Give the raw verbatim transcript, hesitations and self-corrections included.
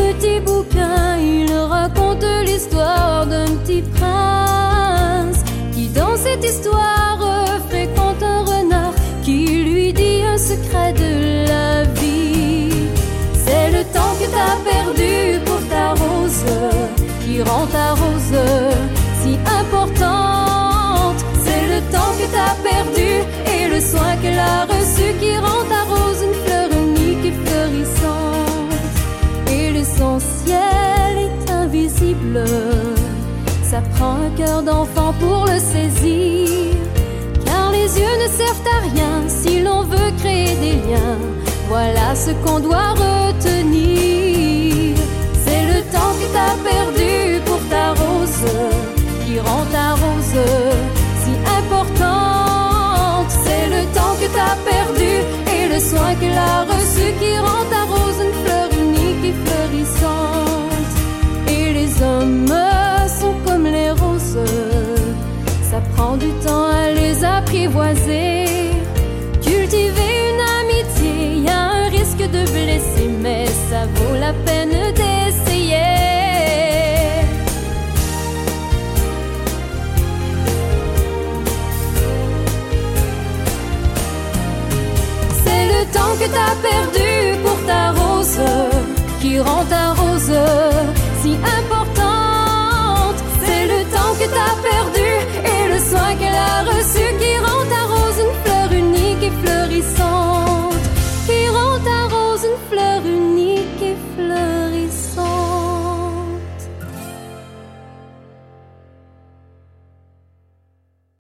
petit bouquin, il raconte l'histoire d'un petit prince qui dans cette histoire fréquente un renard qui lui dit un secret de la vie. C'est le temps que t'as perdu pour ta rose qui rend ta rose si importante. C'est le temps que t'as perdu et le soin qu'elle a reçu qui rend ta rose une fleur unique et fleurissante. Et l'essentiel est invisible, ça prend un cœur d'enfant pour le saisir, car les yeux ne servent à rien si l'on veut créer des liens. Voilà ce qu'on doit retenir. C'est le temps que t'as perdu pour ta rose qui rend ta rose si importante. C'est le temps que t'as perdu et le soin qu'elle a reçu qui rend ta rose une fleur unique et fleurissante. Et les hommes sont comme les roses, ça prend du temps à les apprivoiser.